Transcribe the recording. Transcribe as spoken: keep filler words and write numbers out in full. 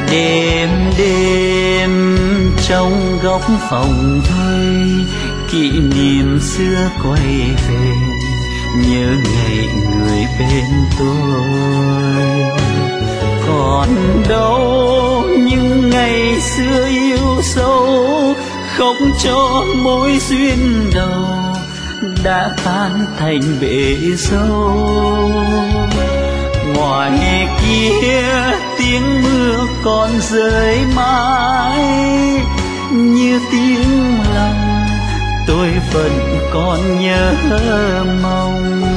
Đêm đêm trong góc phòng thuê, kỷ niệm xưa quay về, nhớ ngày người bên tôi. Còn đâu những ngày xưa yêu sâu, không cho mối duyên đầu đã tan thành bể dâu. Ngoài kia tiếng mưa còn rơi mãi, như tiếng lòng tôi vẫn còn nhớ mong.